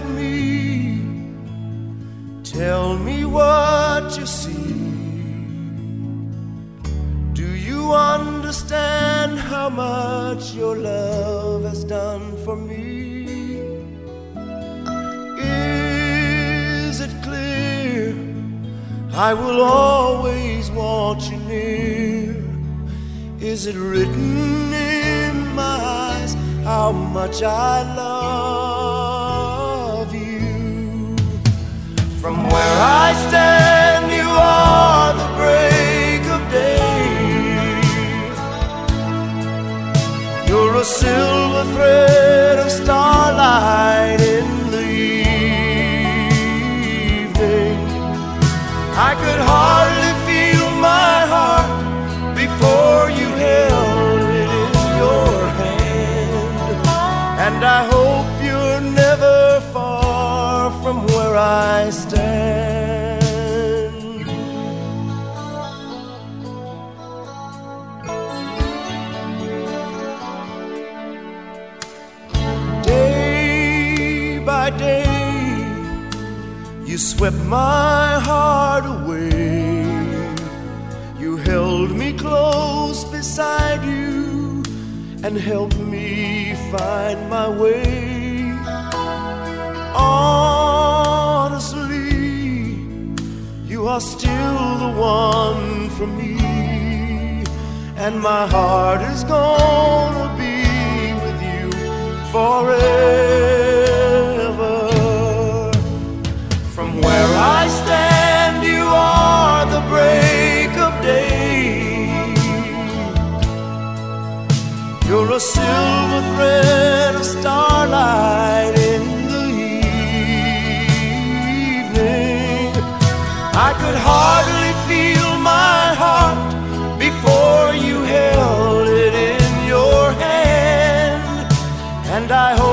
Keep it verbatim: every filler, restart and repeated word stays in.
me, tell me what you see. Do you understand how much your love has done for me? Is it clear? I will always want you near. Is it written in my eyes how much I love you? From where I stand, you are the break of day. You're a silver thread of starlight in the evening. I could hardly feel my heart before you held it in your hand. And I hope you're never far from where I stand. Day by day, you swept my heart away. You held me close beside you and helped me find my way. Honestly, you are still the one for me, and my heart is gonna be with you forever. From where I stand, you are the break of day. You're a silver thread of starlight in the evening. I could hardly feel my heart before you held it in your hand. And I hope